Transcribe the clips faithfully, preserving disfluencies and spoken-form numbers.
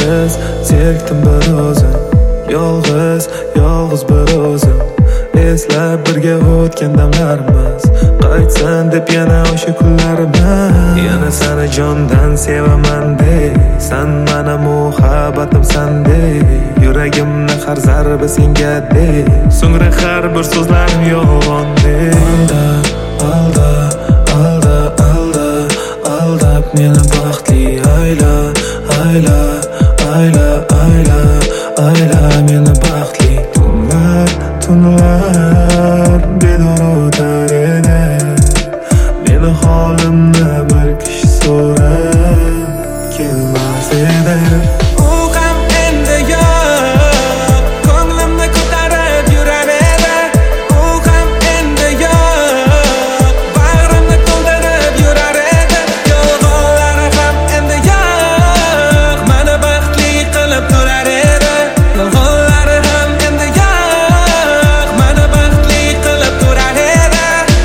yolg'iz zerikdim bir o'zim, yolg'iz, yolg'iz bir o'zim. Eslab birga o'tgan damlarimiz, qaytsan deb yana o'sha kunlarimiz. Yana seni jondan sevaman deb, san mana muhabbatimsan deb, yuragimni har zarbi senga deb, so'ngra har bir so'zlarim yolg'on deb. Alda, alda, alda, alda, aldab meni baxtli ayla, ayla, ayla, ayla, ayla meni baxtli. Tunlar, tunlar bedor o'tar edi, meni holimni bir kishi so'rab kelmas edi. U ham endi yo'q, ko'nglimni ko'tarib yurar edi. U ham endi yo'q, bag'rimni to'ldirib yurar edi. Yolg'onlari ham endi yo'q, meni baxtli qilib turar edi. Yolg'onlari ham endi yo'q, meni baxtli qilib turar edi.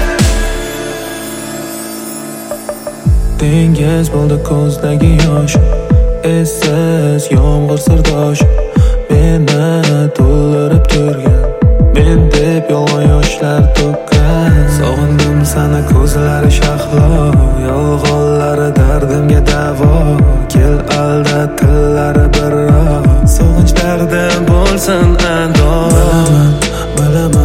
Dengiz bo'ldi ko'zdagi yosh, essiz yomg'ir sirdosh, meni to'ldirib turgan, men deb yolg'on yoshlar to'kkan. Sog'indim seni ko'zlari shahlo, yolg'onlari dardimga davo. Kel alda tillari birroq, sog'inch dardim bo'lsin ando. Bilaman, bilaman